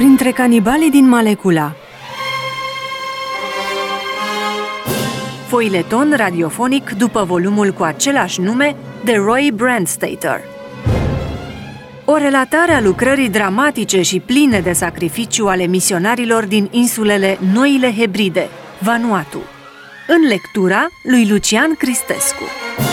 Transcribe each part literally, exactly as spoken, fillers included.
Printre canibalii din Malecula. Foileton radiofonic după volumul cu același nume de Roy Brandstater. O relatare a lucrării dramatice și pline de sacrificiu ale misionarilor din insulele Noile Hebride, Vanuatu. În lectura lui Lucian Cristescu.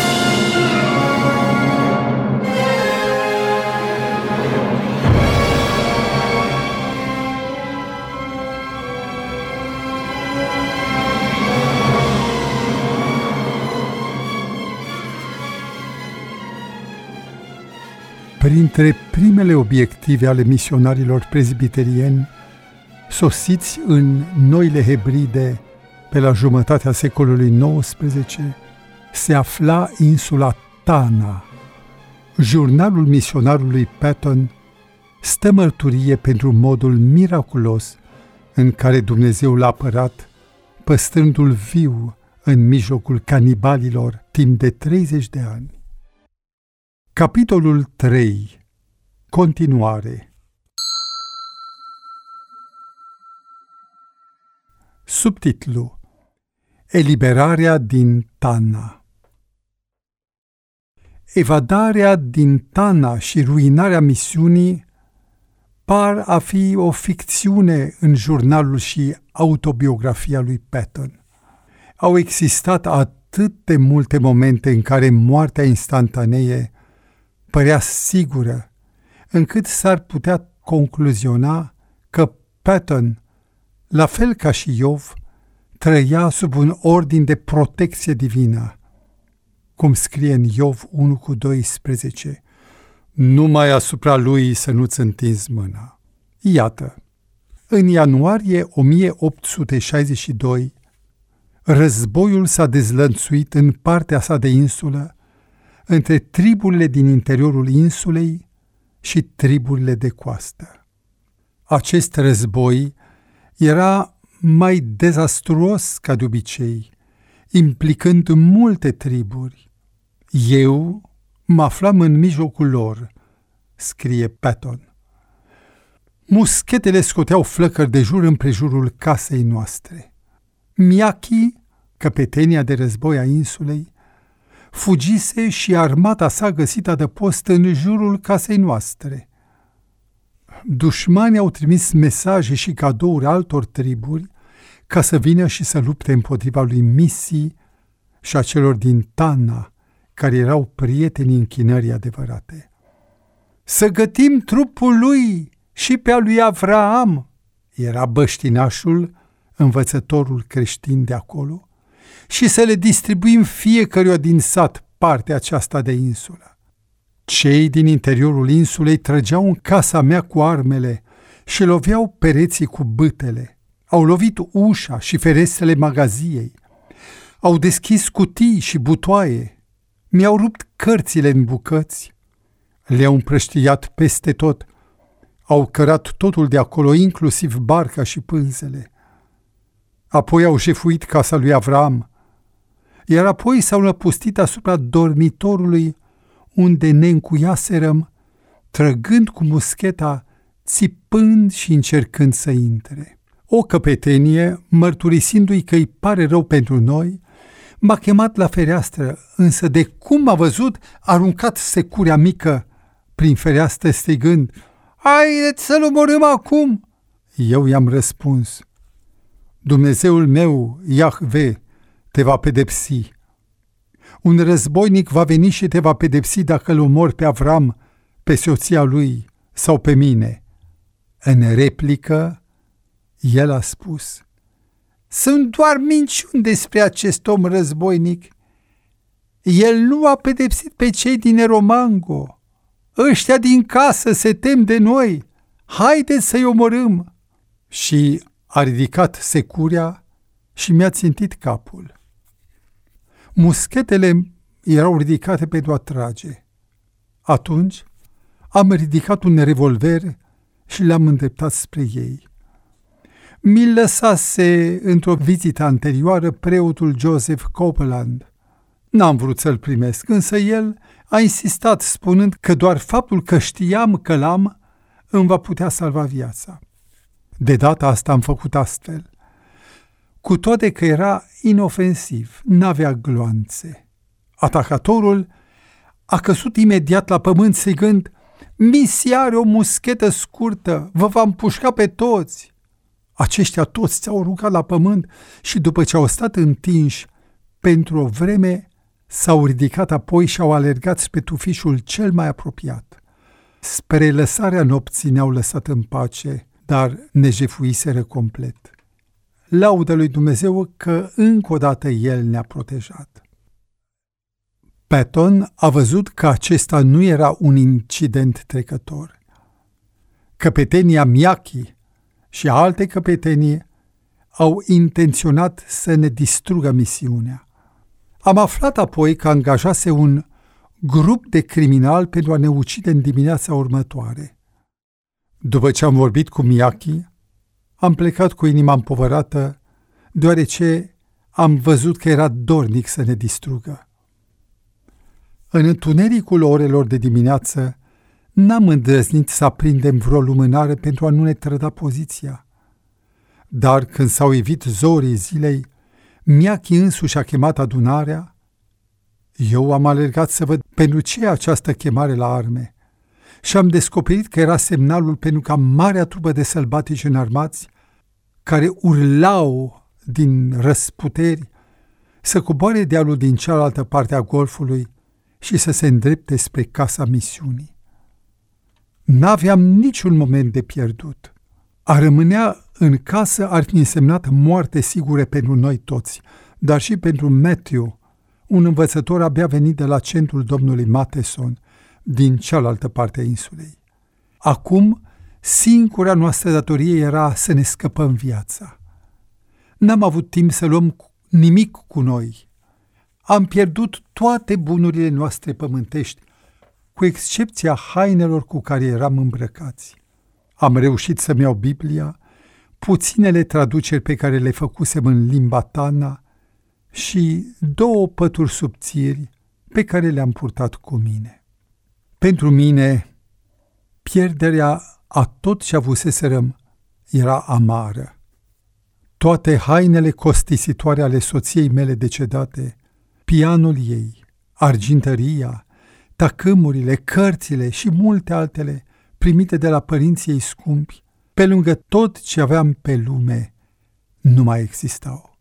Printre primele obiective ale misionarilor prezbiterieni, sosiți în Noile Hebride pe la jumătatea secolului nouăsprezece, se afla insula Tanna. Jurnalul misionarului Patton stă mărturie pentru modul miraculos în care Dumnezeu l-a apărat, păstrându-l viu în mijlocul canibalilor timp de treizeci de ani. Capitolul trei. Continuare. Subtitlu: Eliberarea din Tanna. Evadarea din Tanna și ruinarea misiunii par a fi o ficțiune în jurnalul și autobiografia lui Patton. Au existat atât de multe momente în care moartea instantanee părea sigură, încât s-ar putea concluziona că Patton, la fel ca și Iov, trăia sub un ordin de protecție divină. Cum scrie în Iov unu cu doisprezece, numai asupra lui să nu-ți întinzi mâna. Iată, în ianuarie o mie opt sute șaizeci și doi, războiul s-a dezlănțuit în partea sa de insulă între triburile din interiorul insulei și triburile de coastă. Acest război era mai dezastruos ca de obicei, implicând multe triburi. Eu mă aflam în mijlocul lor, scrie Patton. Muschetele scoteau flăcări de jur împrejurul casei noastre. Miyaki, căpetenia de război a insulei, fugise și armata sa găsit adăpost în jurul casei noastre. Dușmanii au trimis mesaje și cadouri altor triburi ca să vină și să lupte împotriva lui Misi și a celor din Tanna, care erau prietenii închinării adevărate. Să gătim trupul lui și pe al lui Avraam, era băștinașul, învățătorul creștin de acolo, și să le distribuim fiecăruia din sat partea aceasta de insulă. Cei din interiorul insulei trăgeau în casa mea cu armele și loveau pereții cu bâtele. Au lovit ușa și ferestrele magaziei. Au deschis cutii și butoaie. Mi-au rupt cărțile în bucăți. Le-au împrăștiat peste tot. Au cărat totul de acolo, inclusiv barca și pânzele. Apoi au jefuit casa lui Avraam, iar apoi s-au năpustit asupra dormitorului unde ne încuiaserăm, trăgând cu muscheta, țipând și încercând să intre. O căpetenie, mărturisindu-i că îi pare rău pentru noi, m-a chemat la fereastră, însă de cum m-a văzut, a aruncat securea mică prin fereastră strigând: "Haideți să-l omorâm acum!" Eu i-am răspuns: "Dumnezeul meu, Iahve, te va pedepsi. Un războinic va veni și te va pedepsi dacă îl omori pe Avram, pe soția lui sau pe mine." În replică, el a spus: "Sunt doar minciuni despre acest om războinic. El nu a pedepsit pe cei din Eromango. Ăștia din casă se tem de noi. Haideți să-i omorâm." Și a ridicat securea și mi-a țintit capul. Muschetele erau ridicate pentru a trage. Atunci am ridicat un revolver și l-am îndreptat spre ei. Mi-l lăsase într-o vizită anterioară preotul Joseph Copeland. N-am vrut să-l primesc, însă el a insistat spunând că doar faptul că știam că l-am îmi va putea salva viața. De data asta am făcut astfel. Cu toate că era inofensiv, n-avea gloanțe. Atacatorul a căzut imediat la pământ strigând: "Missy are o muschetă scurtă, vă va împușca pe toți!" Aceștia toți s-au rugat la pământ și după ce au stat întinși pentru o vreme, s-au ridicat apoi și au alergat spre tufișul cel mai apropiat. Spre lăsarea nopții ne-au lăsat în pace, dar ne jefuiseră complet. Laudă lui Dumnezeu că încă o dată El ne-a protejat. Patton a văzut că acesta nu era un incident trecător. Căpetenia Miyake și alte căpetenii au intenționat să ne distrugă misiunea. Am aflat apoi că angajase un grup de criminali pentru a ne ucide în dimineața următoare. După ce am vorbit cu Miyake, am plecat cu inima împovărată, deoarece am văzut că era dornic să ne distrugă. În întunericul orelor de dimineață, n-am îndrăznit să aprindem vreo lumânare pentru a nu ne trăda poziția. Dar când s-au ivit zorii zilei, Miyake însuși a chemat adunarea. Eu am alergat să văd pentru ce această chemare la arme și am descoperit că era semnalul pentru ca marea trupă de sălbatici înarmați, care urlau din răsputeri, să coboare dealul din cealaltă parte a golfului și să se îndrepte spre casa misiunii. N-aveam niciun moment de pierdut. A rămânea în casă ar fi însemnat moarte sigure pentru noi toți, dar și pentru Matthew, un învățător abia venit de la centrul domnului Matheson, din cealaltă parte a insulei. Acum, singura noastră datorie era să ne scăpăm viața. N-am avut timp să luăm nimic cu noi. Am pierdut toate bunurile noastre pământești, cu excepția hainelor cu care eram îmbrăcați. Am reușit să-mi iau Biblia, puținele traduceri pe care le făcusem în limba Tana și două pături subțiri pe care le-am purtat cu mine. Pentru mine, pierderea a tot ce avuseserăm era amară. Toate hainele costisitoare ale soției mele decedate, pianul ei, argintăria, tacâmurile, cărțile și multe altele primite de la părinții ei scumpi, pe lângă tot ce aveam pe lume, nu mai existau.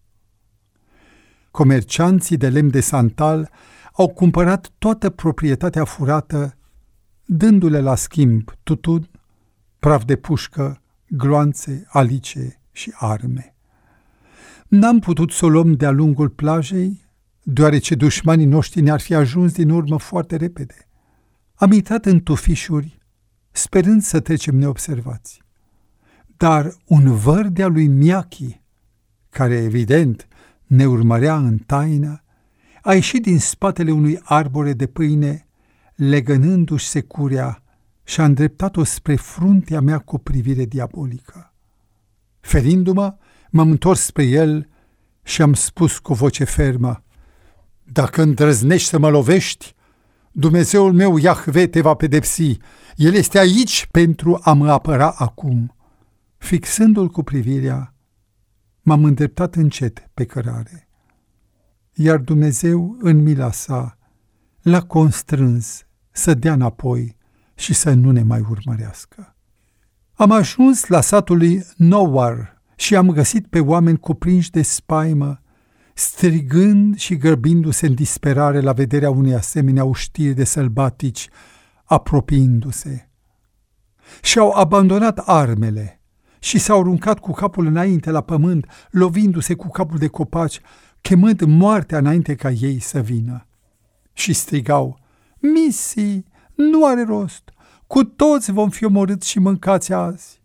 Comercianții de lemn de santal au cumpărat toată proprietatea furată, dându-le la schimb tutun, praf de pușcă, gloanțe, alice și arme. N-am putut să o luăm de-a lungul plajei, deoarece dușmanii noștri ne-ar fi ajuns din urmă foarte repede. Am intrat în tufișuri, sperând să trecem neobservați. Dar un văr de-a lui Miyake, care evident ne urmărea în taină, a ieșit din spatele unui arbore de pâine, legănându-și securea, și a îndreptat-o spre fruntea mea cu o privire diabolică. Ferindu-mă, m-am întors spre el și am spus cu voce fermă: "Dacă îndrăznești să mă lovești, Dumnezeul meu Iahve te va pedepsi. El este aici pentru a mă apăra acum." Fixându-l cu privirea, m-am îndreptat încet pe cărare. Iar Dumnezeu, în mila sa, l-a constrâns să dea înapoi și să nu ne mai urmărească. Am ajuns la satul lui Nowar și am găsit pe oameni cuprinși de spaimă, strigând și grăbindu-se în disperare la vederea unei asemenea uștiri de sălbatici apropiindu-se. Și-au abandonat armele și s-au aruncat cu capul înainte la pământ, lovindu-se cu capul de copaci, chemând moartea înainte ca ei să vină. Și strigau: "Missy, nu are rost, cu toți vom fi omorâți și mâncați azi."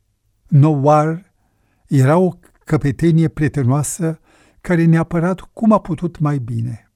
Nowar era o căpetenie prietenoasă care ne-a apărat cum a putut mai bine.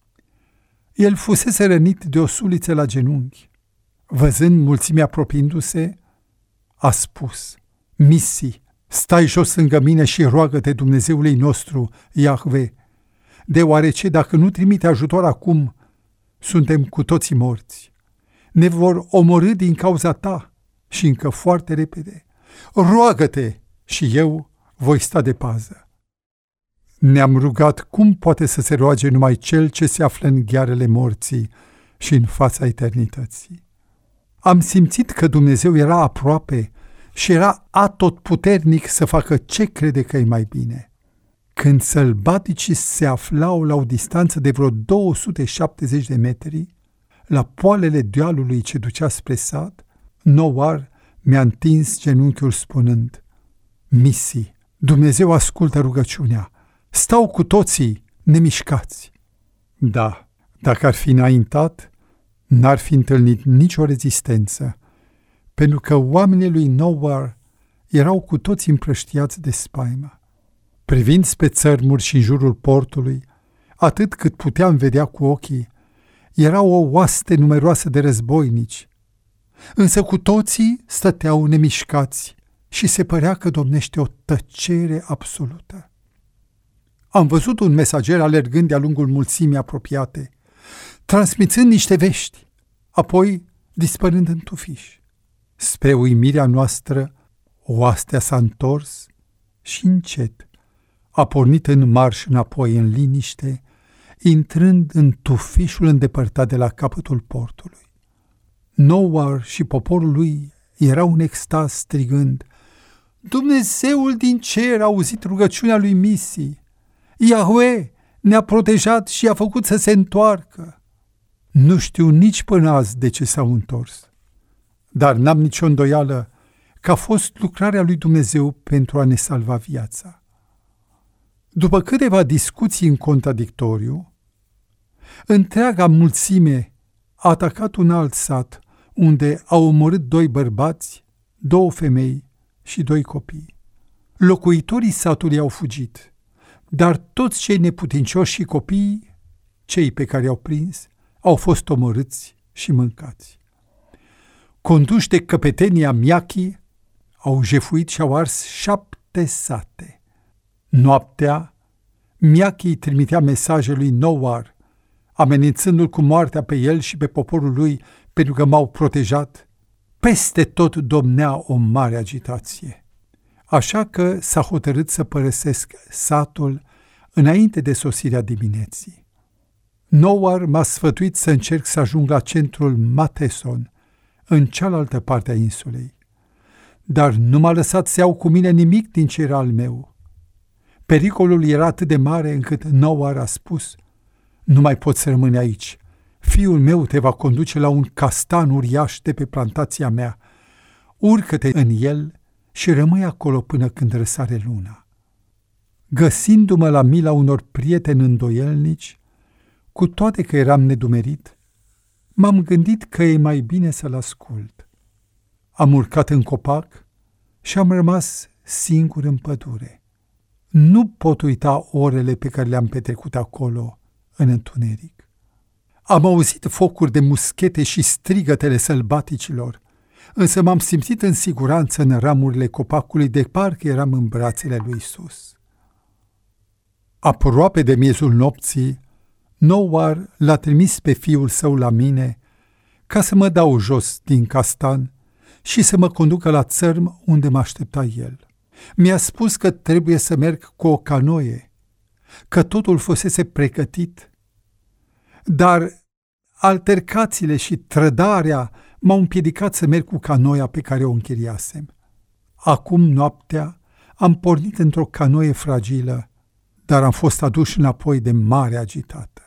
El fusese rănit de o suliță la genunchi. Văzând mulțimea apropiindu-se, a spus: "Missy, stai jos lângă mine și roagă-te Dumnezeului nostru, Iahve, deoarece dacă nu trimite ajutor acum, suntem cu toții morți. Ne vor omorî din cauza ta și încă foarte repede. Roagă-te și eu voi sta de pază. Ne-am rugat cum poate să se roage numai cel ce se află în ghearele morții și în fața eternității. Am simțit că Dumnezeu era aproape și era atotputernic să facă ce crede că e mai bine. Când sălbaticii se aflau la o distanță de vreo două sute șaptezeci de metri, la poalele dealului ce ducea spre sat, Nowar mi-a întins genunchiul spunând: Missy, Dumnezeu ascultă rugăciunea, stau cu toții nemișcați. Da, dacă ar fi înaintat, n-ar fi întâlnit nicio rezistență, pentru că oamenii lui Nowar erau cu toți împrăștiați de spaimă. Privind spre țărmuri și în jurul portului, atât cât puteam vedea cu ochii, era o oaste numeroasă de războinici, însă cu toții stăteau nemișcați și se părea că domnește o tăcere absolută. Am văzut un mesager alergând de-a lungul mulțimii apropiate, transmițând niște vești, apoi dispărând în tufiș. Spre uimirea noastră, oastea s-a întors și încet a pornit în marș înapoi în liniște, intrând în tufișul îndepărtat de la capătul portului. Nowar și poporul lui erau în extaz strigând: Dumnezeul din cer a auzit rugăciunea lui Missy. Yahweh ne-a protejat și a făcut să se întoarcă. Nu știu nici până azi de ce s-au întors, dar n-am nicio îndoială că a fost lucrarea lui Dumnezeu pentru a ne salva viața. După câteva discuții în contradictoriu, întreaga mulțime a atacat un alt sat unde au omorât doi bărbați, două femei și doi copii. Locuitorii satului au fugit, dar toți cei neputincioși și copiii, cei pe care i-au prins, au fost omorâți și mâncați. Conduși de căpetenia Miachi, au jefuit și au ars șapte sate. Noaptea, Miachi trimitea mesaje lui Nowar, amenințându-l cu moartea pe el și pe poporul lui pentru că m-au protejat. Peste tot domnea o mare agitație. Așa că s-a hotărât să părăsesc satul înainte de sosirea dimineții. Nowar m-a sfătuit să încerc să ajung la centrul Mateson, în cealaltă parte a insulei. Dar nu m-a lăsat să iau cu mine nimic din ce era al meu. Pericolul era atât de mare încât Nowar a spus: Nu mai poți să rămâni aici. Fiul meu te va conduce la un castan uriaș de pe plantația mea. Urcă-te în el și rămâi acolo până când răsare luna. Găsindu-mă la mila unor prieteni îndoielnici, cu toate că eram nedumerit, m-am gândit că e mai bine să-l ascult. Am urcat în copac și am rămas singur în pădure. Nu pot uita orele pe care le-am petrecut acolo, în întuneric. Am auzit focuri de muschete și strigătele sălbaticilor, însă m-am simțit în siguranță în ramurile copacului, de parcă eram în brațele lui Isus. Aproape de miezul nopții, Nowar l-a trimis pe fiul său la mine ca să mă dau jos din castan și să mă conducă la țărm unde mă aștepta el. Mi-a spus că trebuie să merg cu o canoie, că totul fusese pregătit, dar altercațiile și trădarea m-au împiedicat să merg cu canoia pe care o închiriasem. Acum noaptea am pornit într-o canoie fragilă, dar am fost aduși înapoi de mare agitată.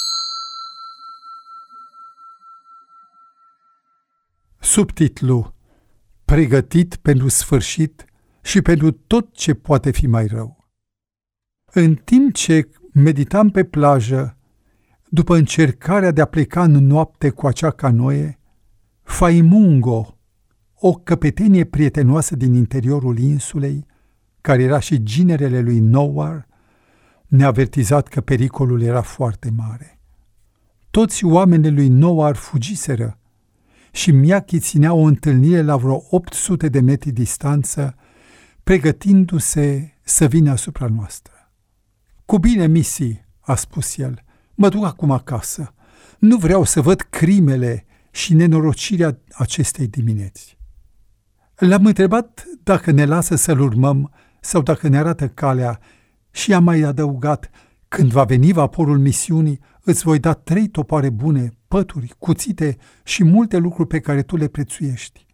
Subtitlu: Pregătit pentru sfârșit și pentru tot ce poate fi mai rău. În timp ce meditam pe plajă, după încercarea de a pleca în noapte cu acea canoie, Faimungo, o căpetenie prietenoasă din interiorul insulei, care era și ginerele lui Nowar, ne-a avertizat că pericolul era foarte mare. Toți oamenii lui Nowar fugiseră și Miachi ținea o întâlnire la vreo opt sute de metri distanță, pregătindu-se să vină asupra noastră. Cu bine, Missy, a spus el, mă duc acum acasă. Nu vreau să văd crimele și nenorocirea acestei dimineți. L-am întrebat dacă ne lasă să-l urmăm sau dacă ne arată calea și am mai adăugat: când va veni vaporul misiunii, îți voi da trei topoare bune, pături, cuțite și multe lucruri pe care tu le prețuiești.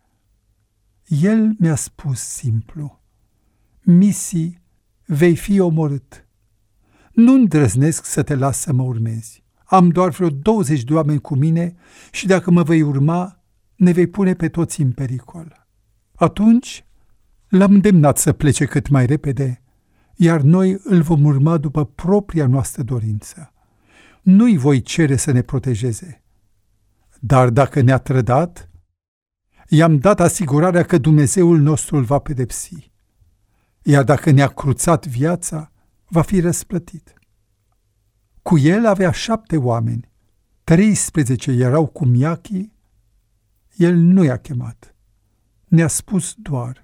El mi-a spus simplu: Missy, vei fi omorât. Nu îndrăznesc să te las să mă urmezi. Am doar vreo douăzeci de oameni cu mine și dacă mă vei urma, ne vei pune pe toți în pericol. Atunci l-am îndemnat să plece cât mai repede, iar noi îl vom urma după propria noastră dorință. Nu-i voi cere să ne protejeze. Dar dacă ne-a trădat, i-am dat asigurarea că Dumnezeul nostru îl va pedepsi. Iar dacă ne-a cruțat viața, va fi răsplătit. Cu el avea șapte oameni, treisprezece erau cu miachii, el nu i-a chemat. Ne-a spus doar: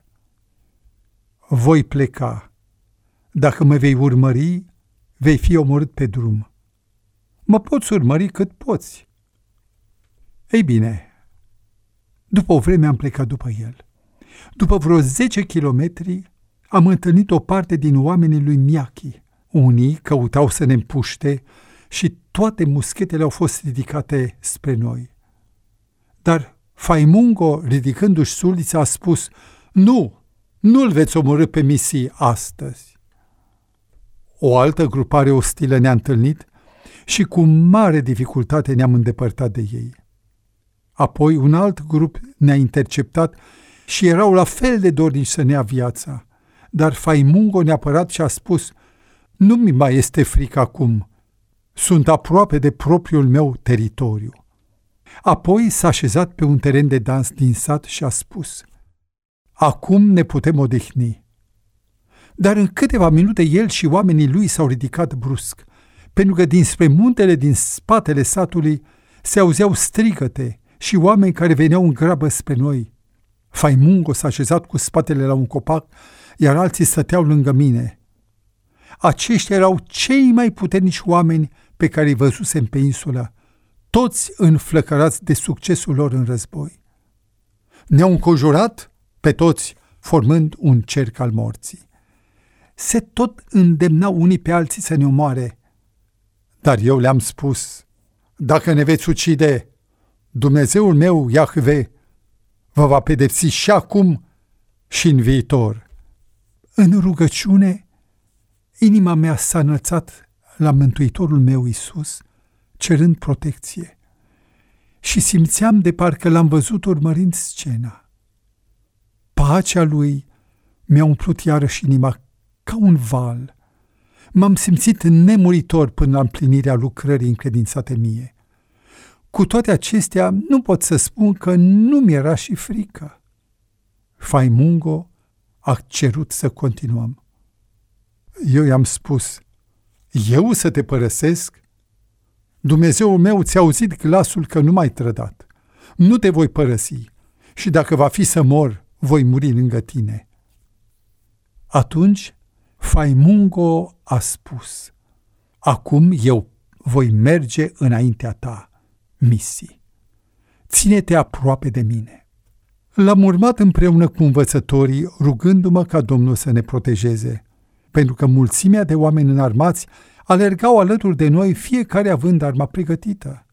voi pleca. Dacă mă vei urmări, vei fi omorât pe drum. Mă poți urmări cât poți. Ei bine, după o vreme am plecat după el. După vreo zece kilometri am întâlnit o parte din oamenii lui Miachi. Unii căutau să ne împuște și toate muschetele au fost ridicate spre noi. Dar Faimungo, ridicându-și sulița, a spus: nu, nu-l veți omorî pe Missy astăzi. O altă grupare ostilă ne-a întâlnit și cu mare dificultate ne-am îndepărtat de ei. Apoi un alt grup ne-a interceptat și erau la fel de dornici să ne ia viața, dar Faimungo ne-a apărat și a spus: nu mi mai este frică acum, sunt aproape de propriul meu teritoriu. Apoi s-a așezat pe un teren de dans din sat și a spus: acum ne putem odihni. Dar în câteva minute el și oamenii lui s-au ridicat brusc, pentru că dinspre muntele din spatele satului se auzeau strigăte și oameni care veneau în grabă spre noi. Faimungo s-a așezat cu spatele la un copac, iar alții stăteau lângă mine. Aceștia erau cei mai puternici oameni pe care îi văzusem pe insulă, toți înflăcărați de succesul lor în război. Ne-au înconjurat pe toți, formând un cerc al morții. Se tot îndemnau unii pe alții să ne omoare, dar eu le-am spus: dacă ne veți ucide, Dumnezeul meu, Iahve, vă va pedepsi și acum și în viitor. În rugăciune, inima mea s-a înălțat la Mântuitorul meu Iisus, cerând protecție, și simțeam de parcă l-am văzut urmărind scena. Pacea lui mi-a umplut iarăși inima ca un val. M-am simțit nemuritor până la împlinirea lucrării încredințate mie. Cu toate acestea, nu pot să spun că nu mi-era și frică. Faimungo a cerut să continuăm. Eu i-am spus: eu să te părăsesc? Dumnezeul meu ți-a auzit glasul că nu m-ai trădat. Nu te voi părăsi și dacă va fi să mor, voi muri lângă tine. Atunci Faimungo a spus: acum eu voi merge înaintea ta, Missy. Ține-te aproape de mine. L-am urmat împreună cu învățătorii, rugându-mă ca Domnul să ne protejeze, pentru că mulțimea de oameni înarmați alergau alături de noi, fiecare având arma pregătită.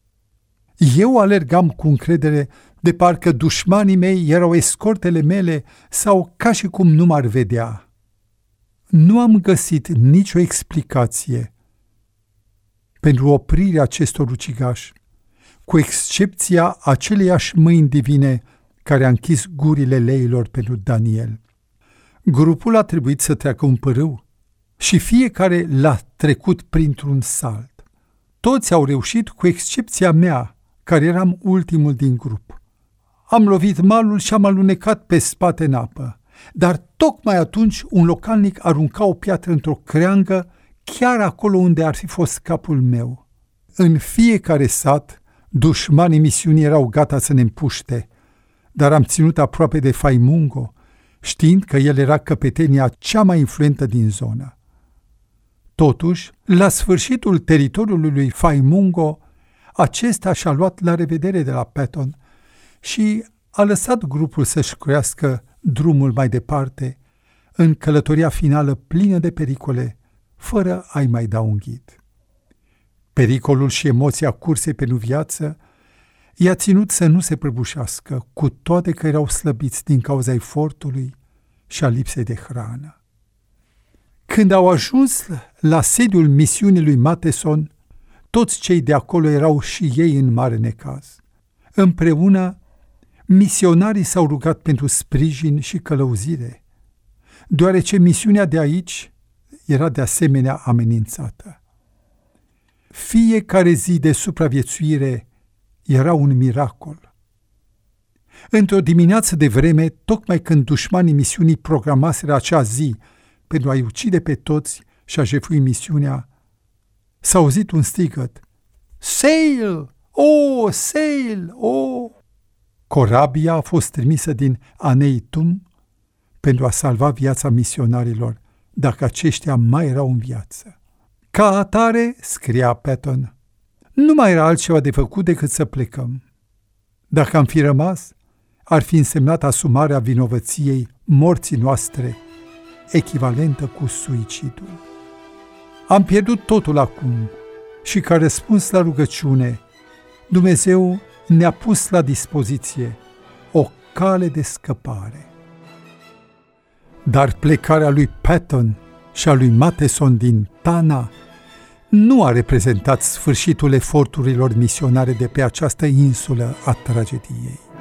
Eu alergam cu încredere, de parcă dușmanii mei erau escortele mele sau ca și cum nu m-ar vedea. Nu am găsit nicio explicație pentru oprirea acestor ucigași, cu excepția aceleiași mâini divine care a închis gurile leilor pentru Daniel. Grupul a trebuit să treacă un pârâu și fiecare l-a trecut printr-un salt. Toți au reușit cu excepția mea, care eram ultimul din grup. Am lovit malul și am alunecat pe spate în apă, dar tocmai atunci un localnic arunca o piatră într-o creangă, chiar acolo unde ar fi fost capul meu. În fiecare sat, dușmanii misiunii erau gata să ne împuște, dar am ținut aproape de Faimungo, știind că el era căpetenia cea mai influentă din zonă. Totuși, la sfârșitul teritoriului lui Faimungo, acesta și-a luat la revedere de la Patton și a lăsat grupul să-și croiască drumul mai departe, în călătoria finală plină de pericole, fără a-i mai da un ghid. Pericolul și emoția cursei pentru viață i-a ținut să nu se prăbușească, cu toate că erau slăbiți din cauza efortului și a lipsei de hrană. Când au ajuns la sediul misiunii lui Matheson, toți cei de acolo erau și ei în mare necaz. Împreună, misionarii s-au rugat pentru sprijin și călăuzire, deoarece misiunea de aici era de asemenea amenințată. Fiecare zi de supraviețuire era un miracol. Într-o dimineață de vreme, tocmai când dușmanii misiunii programaseră acea zi pentru a-i ucide pe toți și a jefui misiunea, s-a auzit un strigăt: "Sail! Oh, sail! Oh!" Corabia a fost trimisă din Aneitum pentru a salva viața misionarilor, dacă aceștia mai erau în viață. Ca atare, scria Patton, nu mai era altceva de făcut decât să plecăm. Dacă am fi rămas, ar fi însemnat asumarea vinovăției morții noastre, echivalentă cu suicidul. Am pierdut totul acum și ca răspuns la rugăciune, Dumnezeu ne-a pus la dispoziție o cale de scăpare. Dar plecarea lui Patton și a lui Matheson din Tana nu a reprezentat sfârșitul eforturilor misionare de pe această insulă a tragediei.